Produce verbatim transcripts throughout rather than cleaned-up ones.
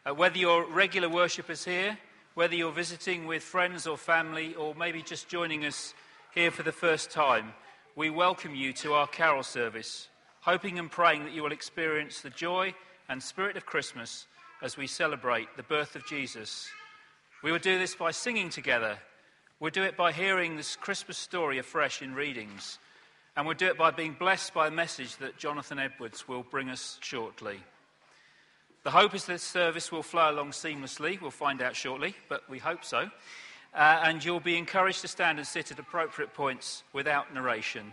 Uh, whether you're regular worshippers here, whether you're visiting with friends or family, or maybe just joining us here for the first time, we welcome you to our carol service, hoping and praying that you will experience the joy and spirit of Christmas as we celebrate the birth of Jesus. We will do this by singing together. We'll do it by hearing this Christmas story afresh in readings. And we'll do it by being blessed by a message that Jonathan Edwards will bring us shortly. The hope is that this service will flow along seamlessly. We'll find out shortly, but we hope so. Uh, and you'll be encouraged to stand and sit at appropriate points without narration.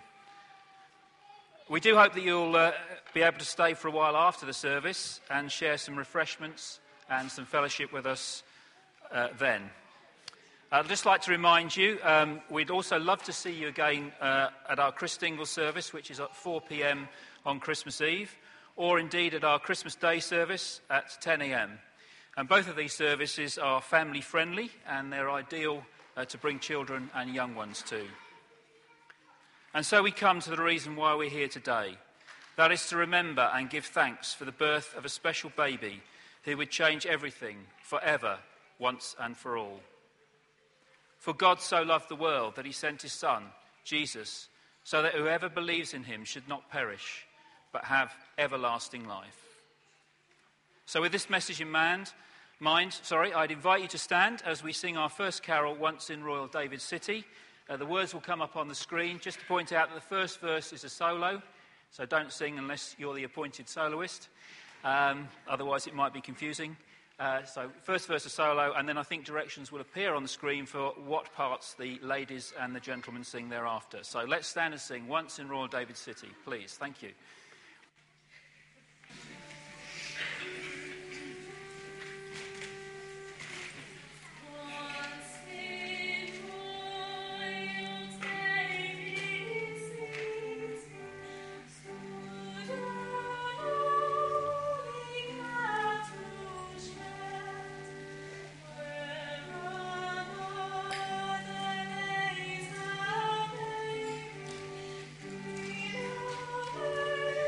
We do hope that you'll uh, be able to stay for a while after the service and share some refreshments and some fellowship with us uh, then. I'd just like to remind you, um, we'd also love to see you again uh, at our Christingle service, which is at four p.m. on Christmas Eve, or indeed at our Christmas Day service at ten a.m. And both of these services are family friendly, and they're ideal uh, to bring children and young ones to. And so we come to the reason why we're here today. That is to remember and give thanks for the birth of a special baby who would change everything forever, once and for all. For God so loved the world that he sent his Son, Jesus, so that whoever believes in him should not perish, but have everlasting life. So with this message in mind, mind, sorry, I'd invite you to stand as we sing our first carol, Once in Royal David City. Uh, the words will come up on the screen. Just to point out that the first verse is a solo, so don't sing unless you're the appointed soloist. Um, otherwise it might be confusing. Uh, so first verse a solo, and then I think directions will appear on the screen for what parts the ladies and the gentlemen sing thereafter. So let's stand and sing Once in Royal David City, please. Thank you. Thank you.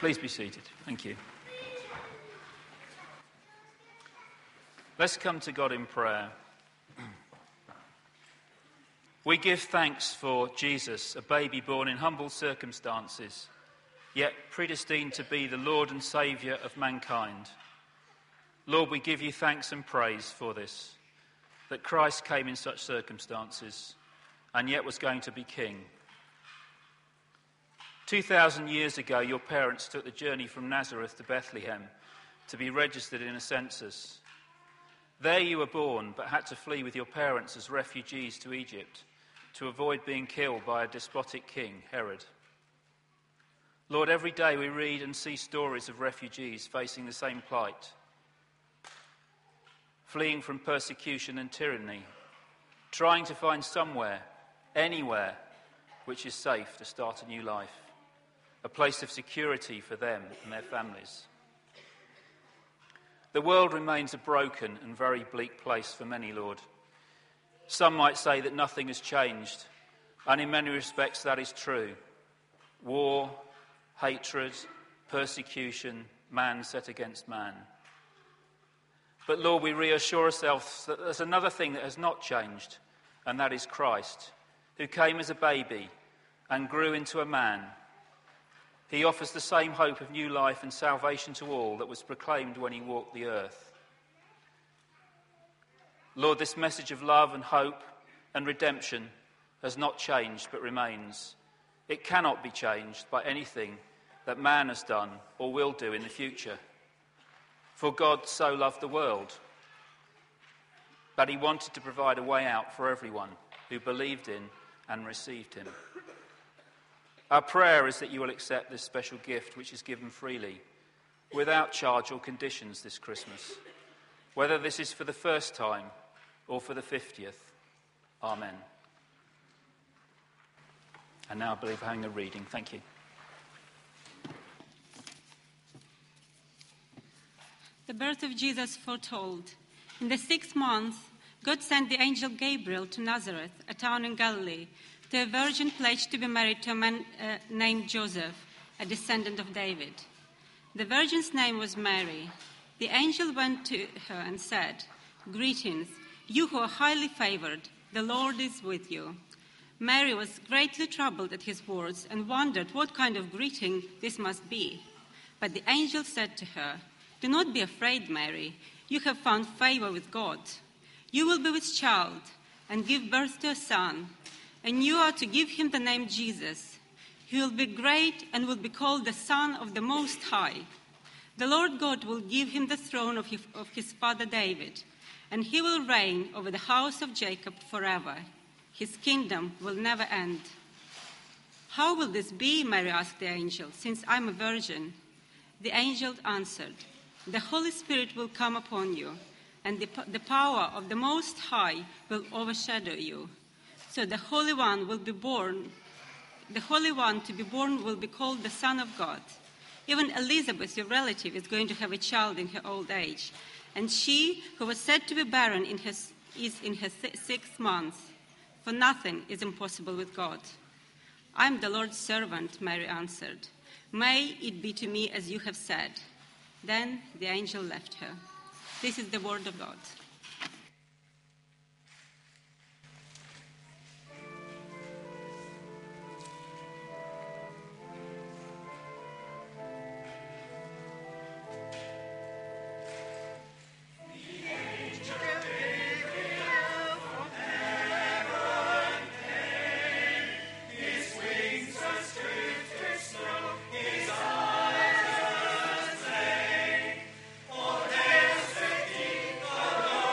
Please be seated. Thank you. Let's come to God in prayer. We give thanks for Jesus, a baby born in humble circumstances, yet predestined to be the Lord and Saviour of mankind. Lord, we give you thanks and praise for this, that Christ came in such circumstances and yet was going to be king. Two thousand years ago, your parents took the journey from Nazareth to Bethlehem to be registered in a census. There you were born, but had to flee with your parents as refugees to Egypt to avoid being killed by a despotic king, Herod. Lord, every day we read and see stories of refugees facing the same plight, fleeing from persecution and tyranny, trying to find somewhere, anywhere, which is safe to start a new life, a place of security for them and their families. The world remains a broken and very bleak place for many, Lord. Some might say that nothing has changed, and in many respects that is true. War, hatred, persecution, man set against man. But Lord, we reassure ourselves that there's another thing that has not changed, and that is Christ, who came as a baby and grew into a man. He offers the same hope of new life and salvation to all that was proclaimed when he walked the earth. Lord, this message of love and hope and redemption has not changed but remains. It cannot be changed by anything that man has done or will do in the future. For God so loved the world that he wanted to provide a way out for everyone who believed in and received him. Our prayer is that you will accept this special gift which is given freely, without charge or conditions this Christmas, whether this is for the first time or for the fiftieth. Amen. And now I believe we're having a reading. Thank you. The birth of Jesus foretold. In the sixth month, God sent the angel Gabriel to Nazareth, a town in Galilee, to a virgin pledged to be married to a man uh, named Joseph, a descendant of David. The virgin's name was Mary. The angel went to her and said, "Greetings, you who are highly favored, the Lord is with you." Mary was greatly troubled at his words and wondered what kind of greeting this must be. But the angel said to her, "Do not be afraid, Mary. You have found favor with God. You will be with child and give birth to a son, and you are to give him the name Jesus. He will be great and will be called the Son of the Most High. The Lord God will give him the throne of his, of his father David, and he will reign over the house of Jacob forever. His kingdom will never end." "How will this be?" Mary asked the angel, "since I'm a virgin?" The angel answered, "The Holy Spirit will come upon you, and the, the power of the Most High will overshadow you. So the Holy One will be born, the Holy One to be born will be called the Son of God. Even Elizabeth, your relative, is going to have a child in her old age, and she who was said to be barren in her, is in her sixth month. For nothing is impossible with God." "I'm the Lord's servant," Mary answered. "May it be to me as you have said." Then the angel left her. This is the word of God. His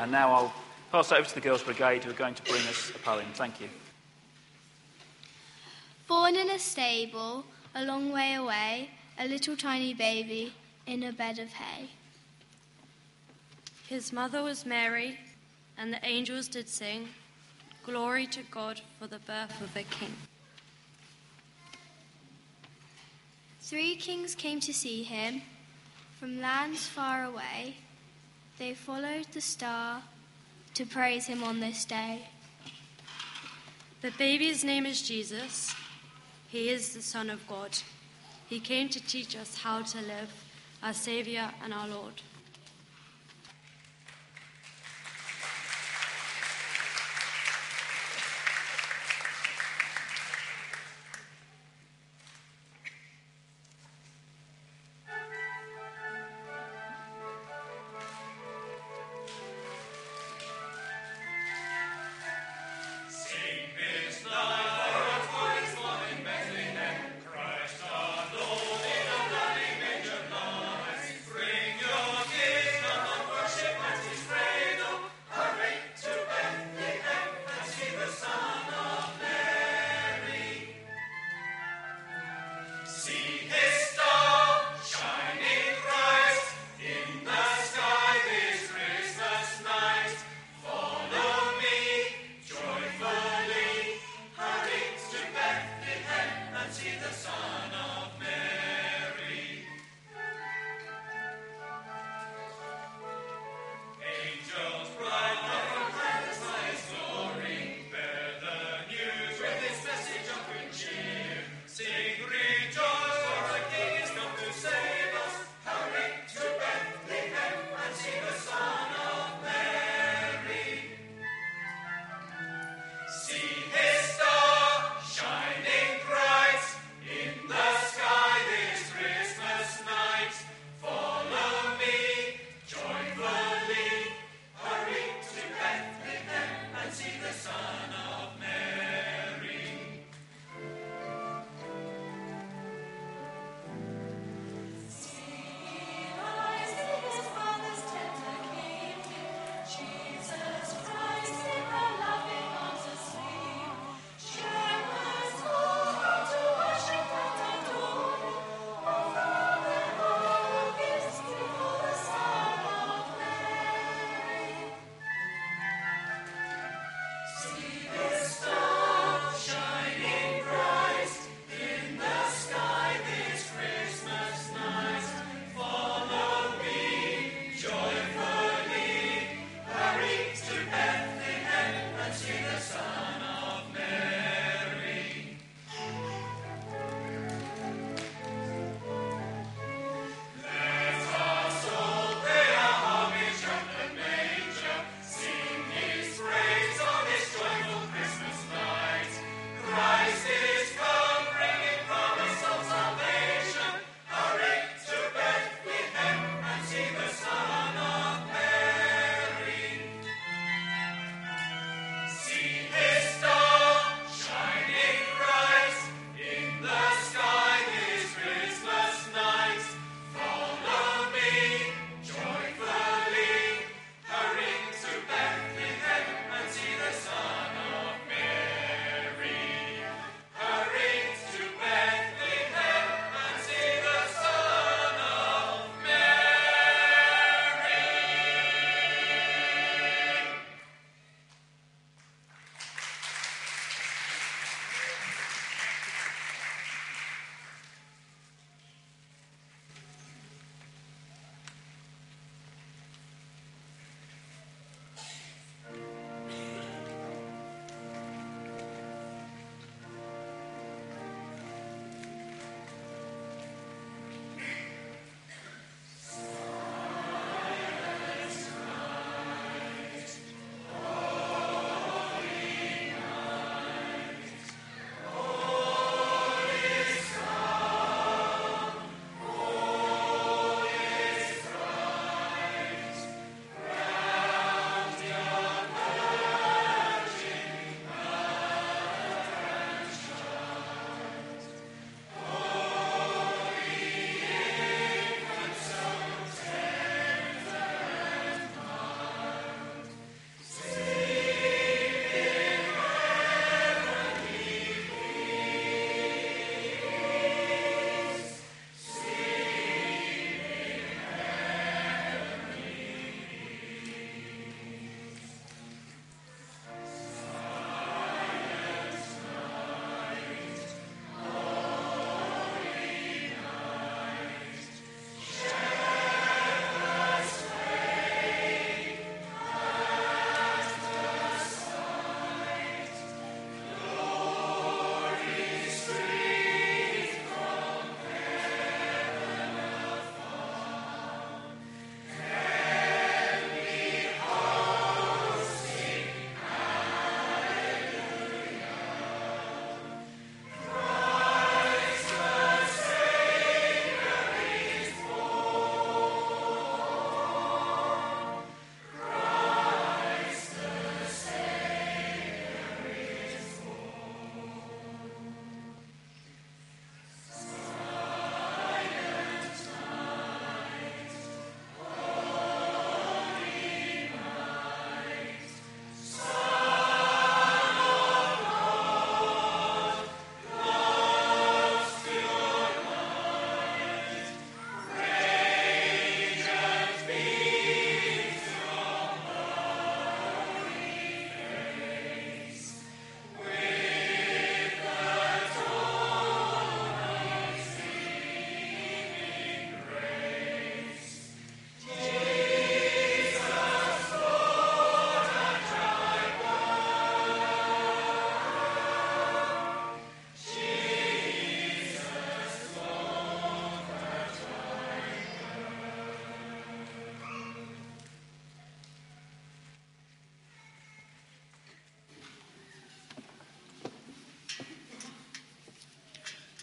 And now I'll pass over to the Girls' Brigade, who are going to bring us a poem. Thank you. Born in a stable, a long way away, a little tiny baby in a bed of hay. His mother was Mary, and the angels did sing, glory to God for the birth of a king. Three kings came to see him from lands far away. They followed the star to praise him on this day. The baby's name is Jesus. He is the Son of God. He came to teach us how to live, our Saviour and our Lord. Christ our Lord in a bloody manger lies. Bring your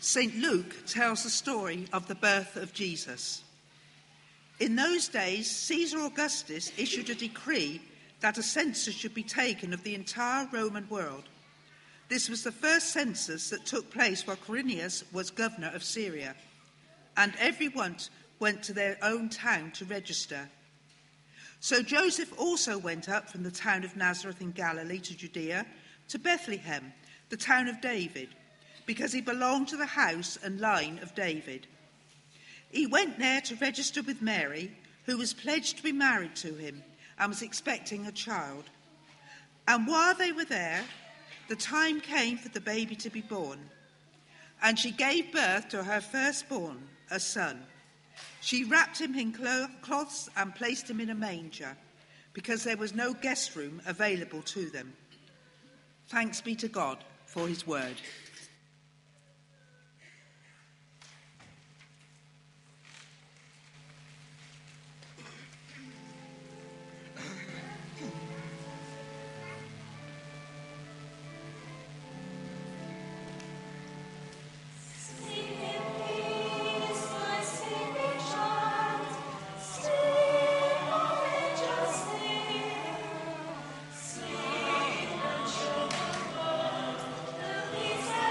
Saint Luke tells the story of the birth of Jesus. In those days, Caesar Augustus issued a decree that a census should be taken of the entire Roman world. This was the first census that took place while Quirinius was governor of Syria, and everyone went to their own town to register. So Joseph also went up from the town of Nazareth in Galilee to Judea, to Bethlehem, the town of David, because he belonged to the house and line of David. He went there to register with Mary, who was pledged to be married to him and was expecting a child. And while they were there, the time came for the baby to be born. And she gave birth to her firstborn, a son. She wrapped him in cloths and placed him in a manger, because there was no guest room available to them. Thanks be to God for his word. Sweet and true, Lord, the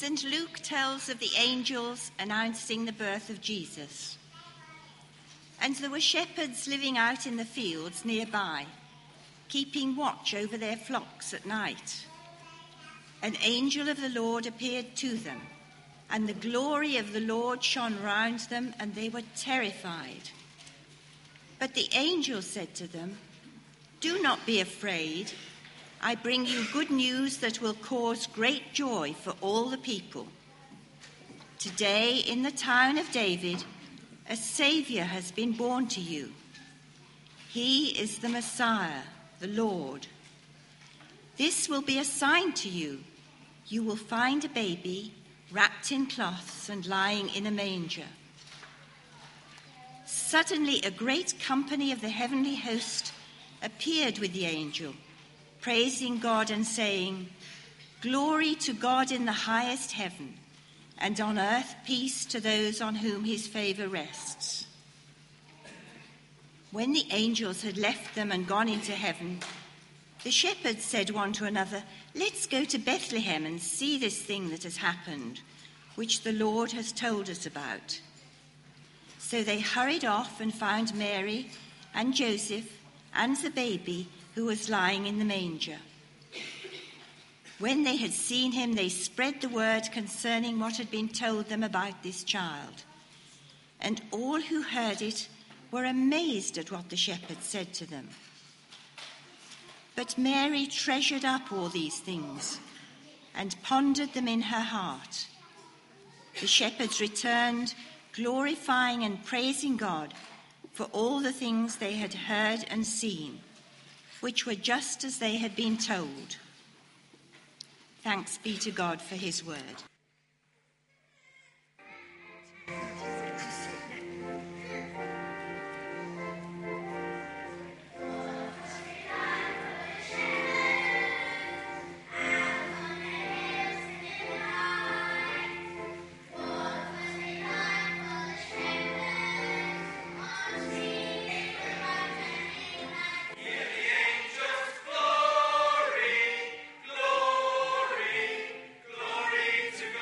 Saint Luke tells of the angels announcing the birth of Jesus. And there were shepherds living out in the fields nearby, keeping watch over their flocks at night. An angel of the Lord appeared to them, and the glory of the Lord shone round them, and they were terrified. But the angel said to them, "Do not be afraid. I bring you good news that will cause great joy for all the people. Today, in the town of David, a Saviour has been born to you. He is the Messiah, the Lord. This will be a sign to you. You will find a baby wrapped in cloths and lying in a manger." Suddenly, a great company of the heavenly host appeared with the angel, praising God and saying, "Glory to God in the highest heaven, and on earth peace to those on whom his favour rests." When the angels had left them and gone into heaven, the shepherds said one to another, "Let's go to Bethlehem and see this thing that has happened, which the Lord has told us about." So they hurried off and found Mary and Joseph and the baby who was lying in the manger. When they had seen him, they spread the word concerning what had been told them about this child. And all who heard it were amazed at what the shepherds said to them. But Mary treasured up all these things and pondered them in her heart. The shepherds returned, glorifying and praising God for all the things they had heard and seen, which were just as they had been told. Thanks be to God for his word. Glory, glory to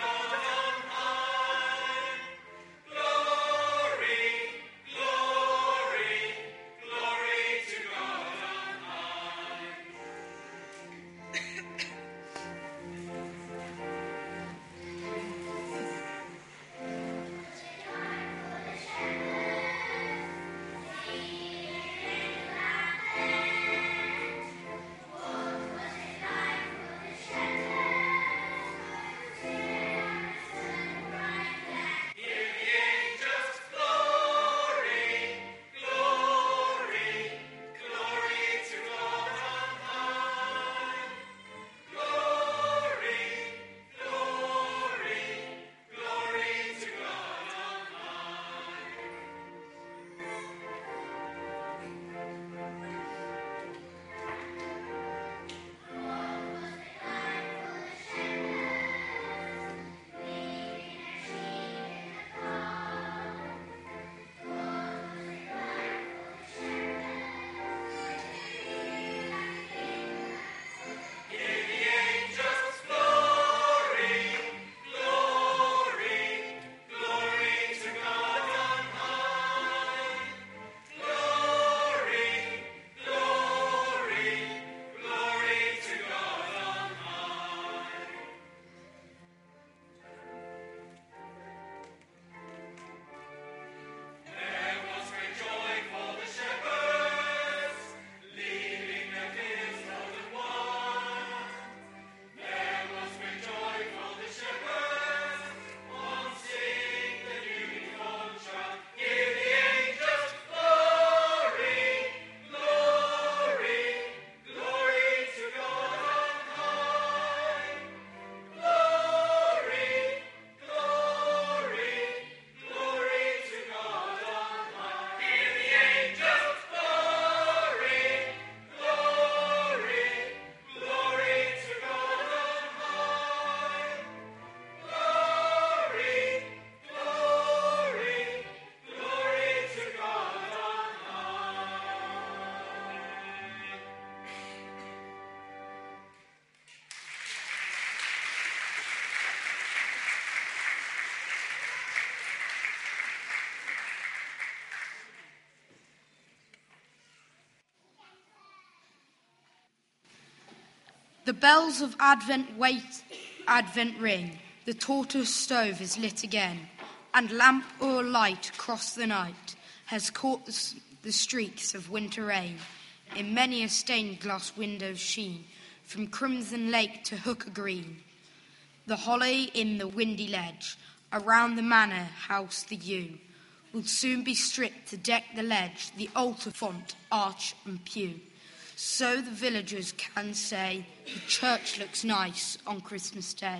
The bells of Advent wait, Advent ring, the tortoise stove is lit again, and lamp or light across the night has caught the, the streaks of winter rain in many a stained glass window's sheen, from crimson lake to hooker green. The holly in the windy ledge, around the manor house the yew, will soon be stripped to deck the ledge, the altar font, arch and pew. So the villagers can say the church looks nice on Christmas Day.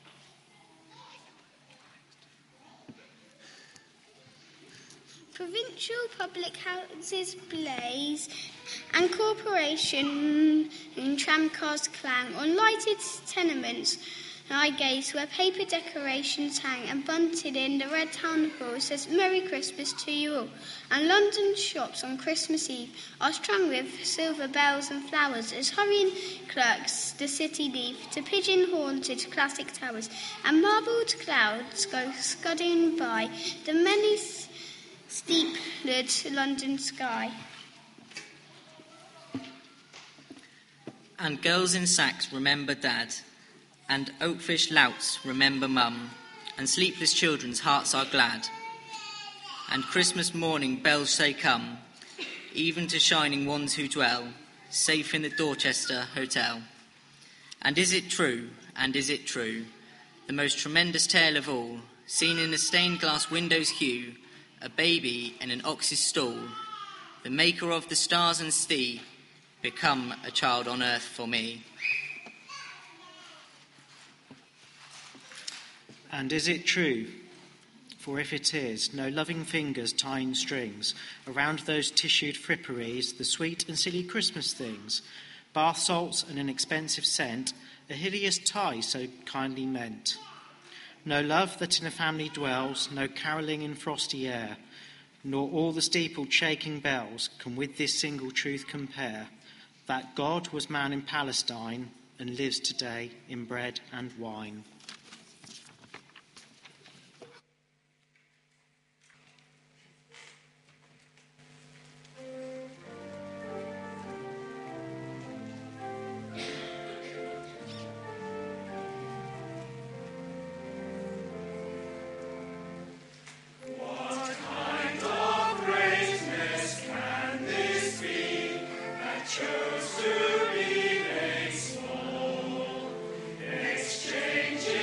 Provincial public houses blaze and corporation and tramcars clang on lighted tenements. I gaze where paper decorations hang, and bunted in the red town hall says Merry Christmas to you all. And London shops on Christmas Eve are strung with silver bells and flowers as hurrying clerks the city leave to pigeon-haunted classic towers, and marbled clouds go scudding by the many steepled London sky. And girls in sacks remember Dad, and oakfish louts remember Mum, and sleepless children's hearts are glad. And Christmas morning bells say come, even to shining ones who dwell safe in the Dorchester Hotel. And is it true, and is it true, the most tremendous tale of all, seen in a stained glass window's hue, a baby in an ox's stall, the maker of the stars and sea, become a child on earth for me. And is it true? For if it is, no loving fingers tying strings around those tissued fripperies, the sweet and silly Christmas things, bath salts and an expensive scent, a hideous tie so kindly meant. No love that in a family dwells, no carolling in frosty air, nor all the steepled shaking bells can with this single truth compare, that God was man in Palestine and lives today in bread and wine. Chose to be made small, exchange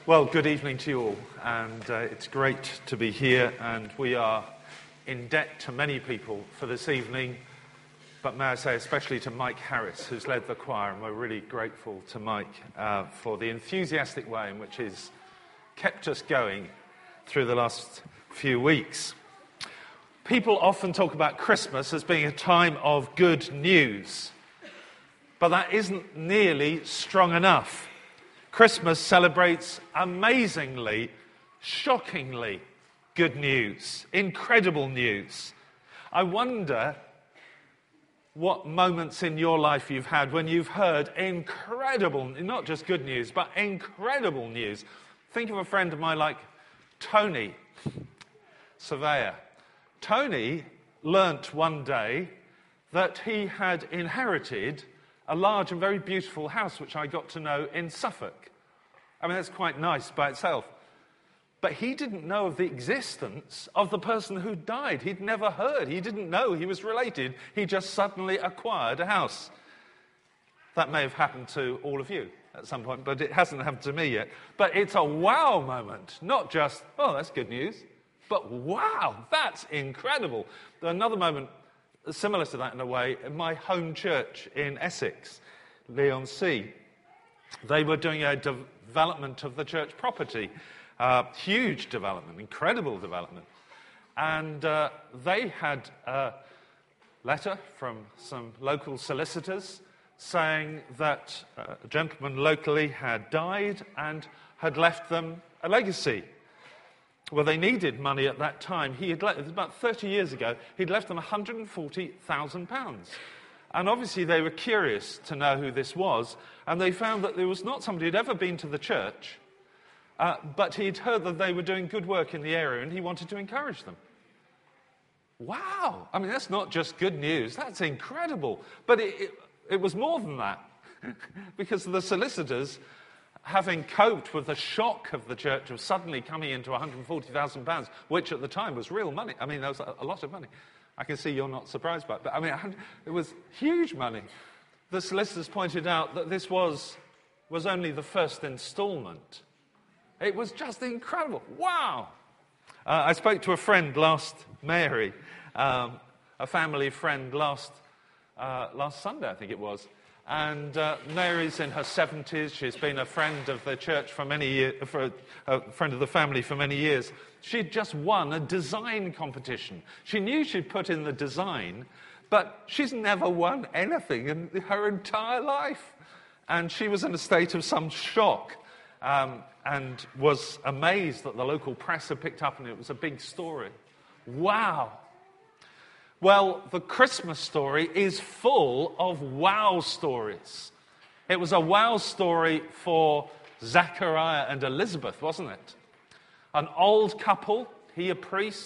Well, good evening to you all, and uh, it's great to be here, and we are in debt to many people for this evening, but may I say especially to Mike Harris, who's led the choir, and we're really grateful to Mike uh, for the enthusiastic way in which he's kept us going through the last few weeks. People often talk about Christmas as being a time of good news, but that isn't nearly strong enough. Christmas celebrates amazingly, shockingly good news, incredible news. I wonder what moments in your life you've had when you've heard incredible, not just good news, but incredible news. Think of a friend of mine like Tony, surveyor. Tony learnt one day that he had inherited a large and very beautiful house, which I got to know in Suffolk. I mean, that's quite nice by itself. But he didn't know of the existence of the person who died. He'd never heard. He didn't know he was related. He just suddenly acquired a house. That may have happened to all of you at some point, but it hasn't happened to me yet. But it's a wow moment. Not just, oh, that's good news, but wow, that's incredible. Another moment similar to that in a way, in my home church in Essex, Leigh-on-Sea. They were doing a development of the church property, uh, huge development, incredible development. And uh, they had a letter from some local solicitors saying that uh, a gentleman locally had died and had left them a legacy. Well, they needed money at that time. He had left, it was about thirty years ago, he'd left them one hundred forty thousand pounds. And obviously they were curious to know who this was, and they found that there was not somebody who'd ever been to the church, uh, but he'd heard that they were doing good work in the area, and he wanted to encourage them. Wow! I mean, that's not just good news, that's incredible. But it, it, it was more than that, because the solicitors, having coped with the shock of the church of suddenly coming into one hundred forty thousand pounds, which at the time was real money. I mean, there was a, a lot of money. I can see you're not surprised by it, but I mean, it was huge money. The solicitors pointed out that this was, was only the first instalment. It was just incredible. Wow! Uh, I spoke to a friend last, Mary, um, a family friend last, uh, last Sunday, I think it was. And uh, Mary's in her seventies. She's been a friend of the church for many years, for a, a friend of the family for many years. She'd just won a design competition. She knew she'd put in the design, but she's never won anything in her entire life. And she was in a state of some shock um, and was amazed that the local press had picked up and it was a big story. Wow! Well, the Christmas story is full of wow stories. It was a wow story for Zachariah and Elizabeth, wasn't it? An old couple, he a priest,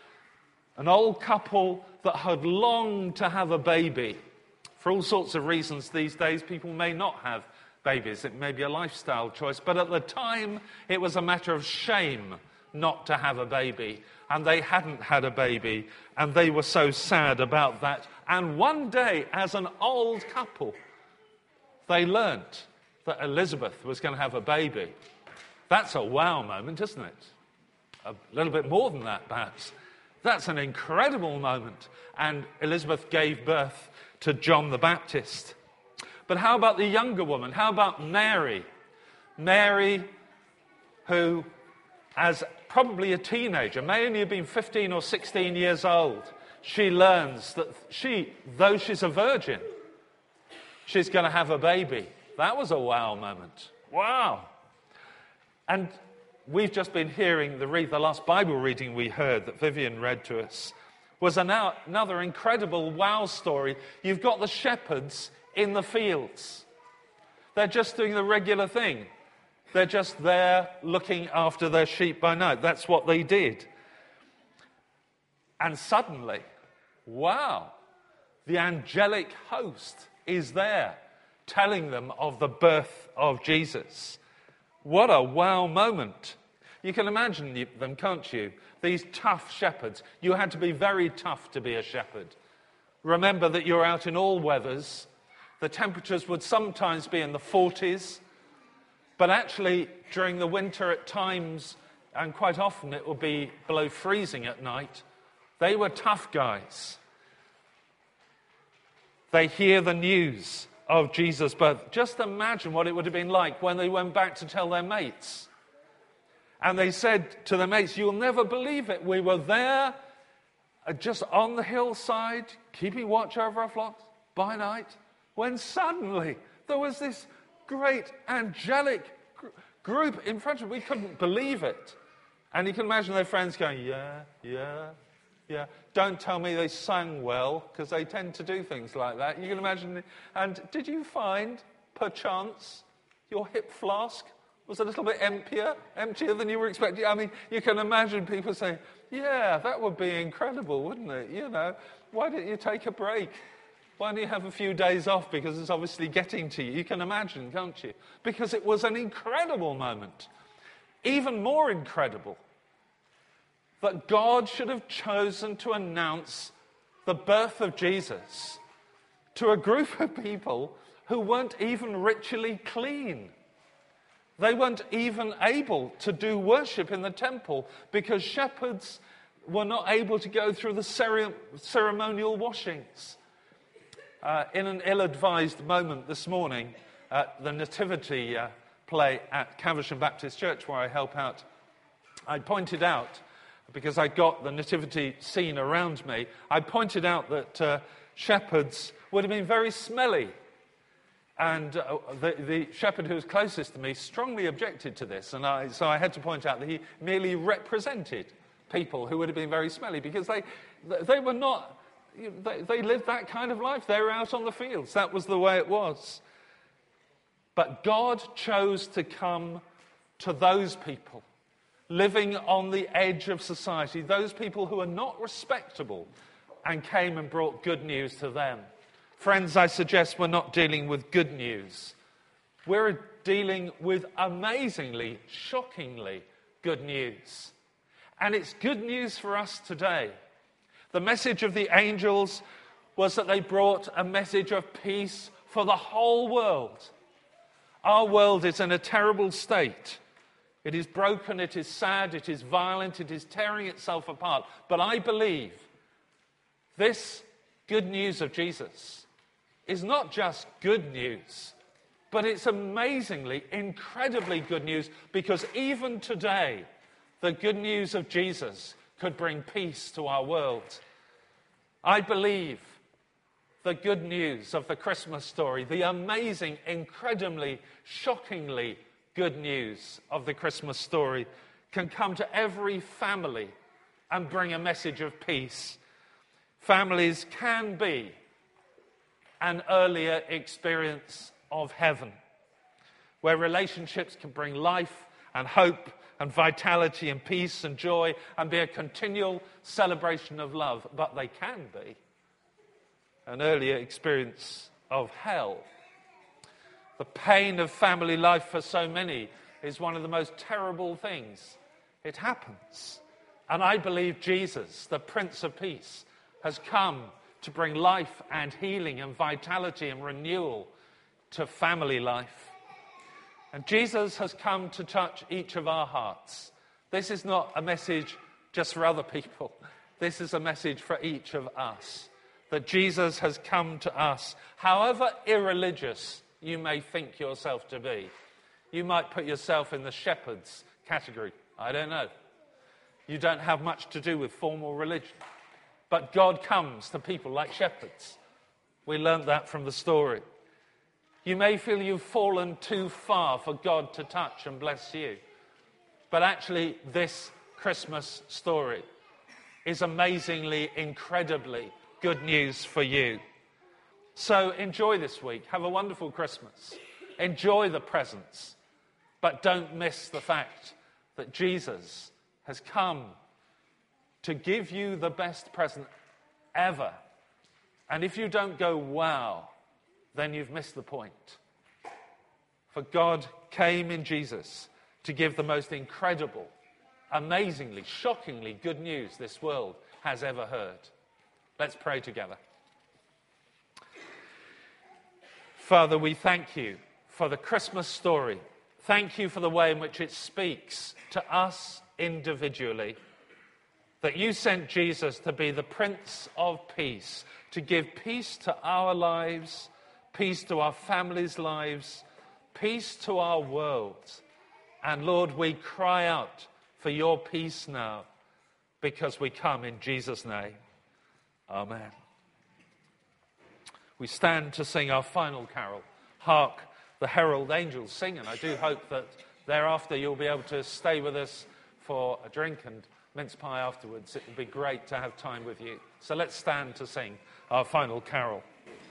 an old couple that had longed to have a baby. For all sorts of reasons these days, people may not have babies. It may be a lifestyle choice, but at the time, it was a matter of shame not to have a baby. And they hadn't had a baby, and they were so sad about that. And one day, as an old couple, they learnt that Elizabeth was going to have a baby. That's a wow moment, isn't it? A little bit more than that, perhaps. That's an incredible moment. And Elizabeth gave birth to John the Baptist. But how about the younger woman? How about Mary? Mary, who, as probably a teenager, may only have been fifteen or sixteen years old, she learns that she, though she's a virgin, she's going to have a baby. That was a wow moment. Wow! And we've just been hearing the read, the last Bible reading we heard that Vivian read to us was an, another incredible wow story. You've got the shepherds in the fields. They're just doing the regular thing. They're just there looking after their sheep by night. That's what they did. And suddenly, wow, the angelic host is there telling them of the birth of Jesus. What a wow moment. You can imagine them, can't you? These tough shepherds. You had to be very tough to be a shepherd. Remember that you're out in all weathers. The temperatures would sometimes be in the forties. But actually, during the winter at times, and quite often it would be below freezing at night, they were tough guys. They hear the news of Jesus' birth. Just imagine what it would have been like when they went back to tell their mates. And they said to their mates, "You'll never believe it. We were there uh, just on the hillside, keeping watch over our flocks by night, when suddenly there was this great angelic gr- group in front of them. We couldn't believe it." And you can imagine their friends going, "Yeah, yeah, yeah. Don't tell me they sang well, because they tend to do things like that." You can imagine. And did you find, perchance, your hip flask was a little bit emptier, emptier than you were expecting? I mean, you can imagine people saying, "Yeah, that would be incredible, wouldn't it? You know, why don't you take a break? Why don't you have a few days off, because it's obviously getting to you?" You can imagine, can't you? Because it was an incredible moment. Even more incredible that God should have chosen to announce the birth of Jesus to a group of people who weren't even ritually clean. They weren't even able to do worship in the temple because shepherds were not able to go through the cere- ceremonial washings. Uh, in an ill-advised moment this morning at the Nativity uh, play at Caversham Baptist Church, where I help out, I pointed out, because I got the nativity scene around me, I pointed out that uh, shepherds would have been very smelly. And uh, the, the shepherd who was closest to me strongly objected to this. And I, so I had to point out that he merely represented people who would have been very smelly, because they, they were not, they, they lived that kind of life. They were out on the fields. That was the way it was. But God chose to come to those people living on the edge of society, those people who are not respectable, and came and brought good news to them. Friends, I suggest we're not dealing with good news. We're dealing with amazingly, shockingly good news. And it's good news for us today. The message of the angels was that they brought a message of peace for the whole world. Our world is in a terrible state. It is broken, it is sad, it is violent, it is tearing itself apart. But I believe this good news of Jesus is not just good news, but it's amazingly, incredibly good news, because even today, the good news of Jesus could bring peace to our world. I believe the good news of the Christmas story, the amazing, incredibly, shockingly good news of the Christmas story, can come to every family and bring a message of peace. Families can be an earlier experience of heaven, where relationships can bring life and hope and vitality and peace and joy and be a continual celebration of love. But they can be an earlier experience of hell. The pain of family life for so many is one of the most terrible things. It happens. And I believe Jesus, the Prince of Peace, has come to bring life and healing and vitality and renewal to family life. And Jesus has come to touch each of our hearts. This is not a message just for other people. This is a message for each of us. That Jesus has come to us, however irreligious you may think yourself to be. You might put yourself in the shepherds category. I don't know. You don't have much to do with formal religion. But God comes to people like shepherds. We learned that from the story. You may feel you've fallen too far for God to touch and bless you. But actually, this Christmas story is amazingly, incredibly good news for you. So enjoy this week. Have a wonderful Christmas. Enjoy the presents. But don't miss the fact that Jesus has come to give you the best present ever. And if you don't go, wow, then you've missed the point. For God came in Jesus to give the most incredible, amazingly, shockingly good news this world has ever heard. Let's pray together. Father, we thank you for the Christmas story Thank you for the way in which it speaks to us individually, that you sent Jesus to be the Prince of Peace, to give peace to our lives, peace to our families' lives, peace to our world. And Lord, we cry out for your peace now, because we come in Jesus' name. Amen. We stand to sing our final carol, Hark, the Herald Angels Sing, and I do hope that thereafter you'll be able to stay with us for a drink and mince pie afterwards. It would be great to have time with you. So let's stand to sing our final carol.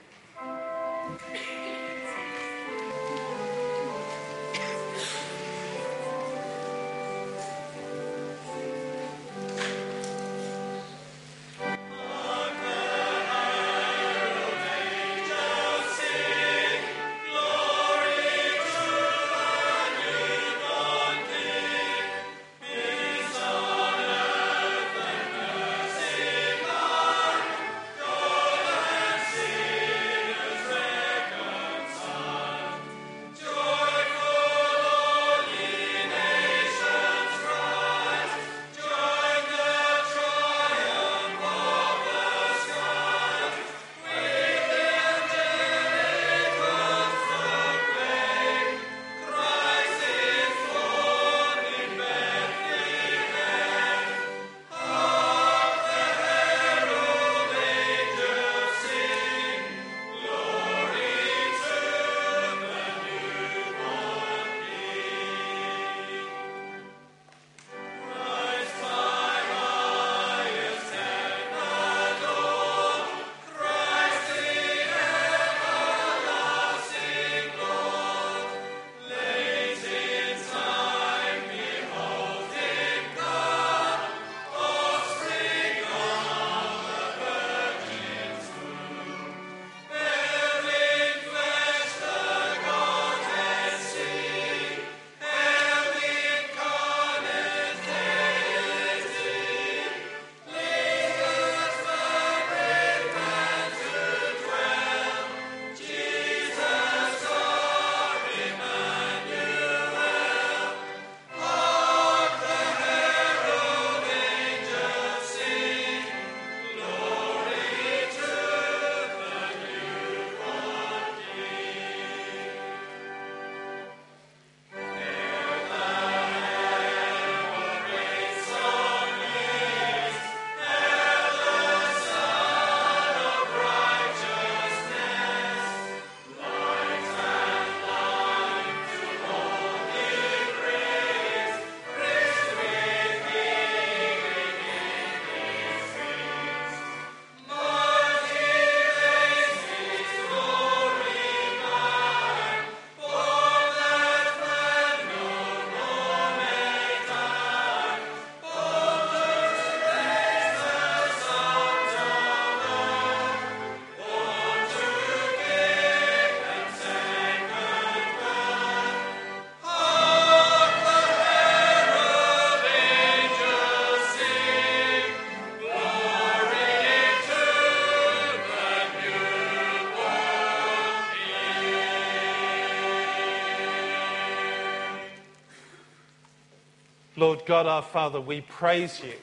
Lord God our Father, we praise you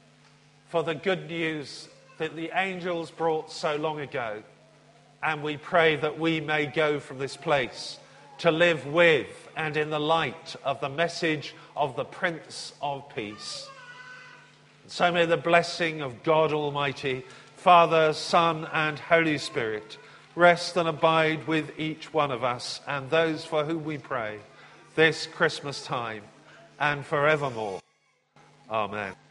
for the good news that the angels brought so long ago. And we pray that we may go from this place to live with and in the light of the message of the Prince of Peace. So may the blessing of God Almighty, Father, Son, and Holy Spirit rest and abide with each one of us and those for whom we pray this Christmas time and forevermore. Amen.